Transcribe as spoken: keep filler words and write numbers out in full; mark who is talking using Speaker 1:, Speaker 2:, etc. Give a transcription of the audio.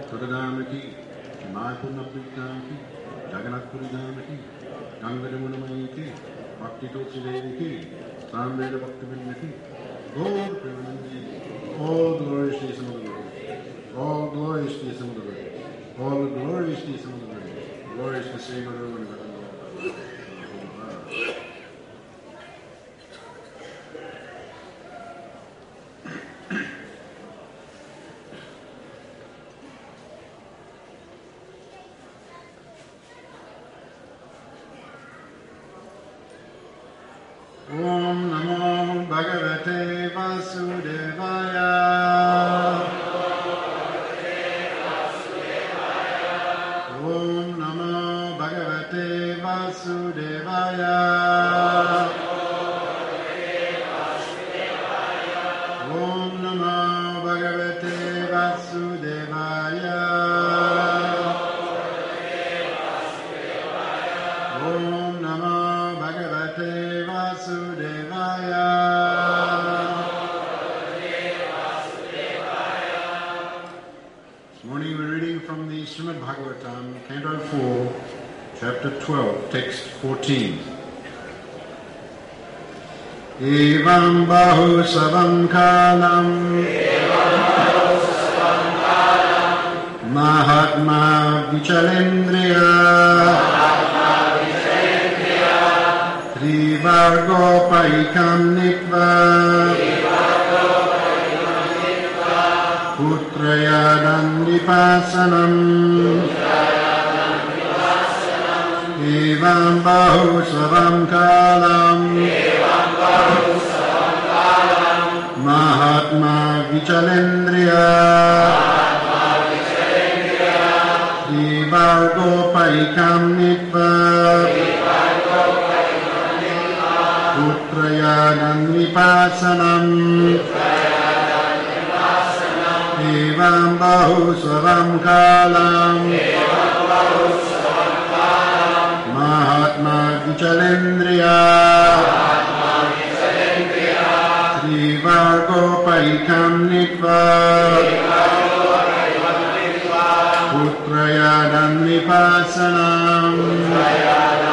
Speaker 1: Madhuradham ki, Mayapurna Pritam ki, Jagannath Puri Dham ki, Ganga Jamuna Mai ki, Bhakti Tulsi Devi ki, Samveda Bhakti Vrinda ki, Gaur Premanandi, all glories to Samudra, all glories to Samudra, all glories to Samudra, glories to Sri Guru and Guru. Om Namo Bhagavate Vasudevaya. Om Namo Bhagavate Vasudevaya. Om Namo Bhagavate Vasudevaya. Om Namo Bhagavate Vasudevaya. This morning we're reading from the Srimad Bhagavatam, Canto four, Chapter twelve, Text fourteen. Evam bahu savam kalam Mahatma Vichalendriya Trivargopaikam Nikva Putrayadan Vipasanam Evam bahu savam kalam Mahatma Vichalendriya Trivargopaikam Nikva Putrayadan Vipasanam Evam bahu savam kalam Mahatma Vichalendriya Trivargopaikam Nikva Putrayadan Vipasanam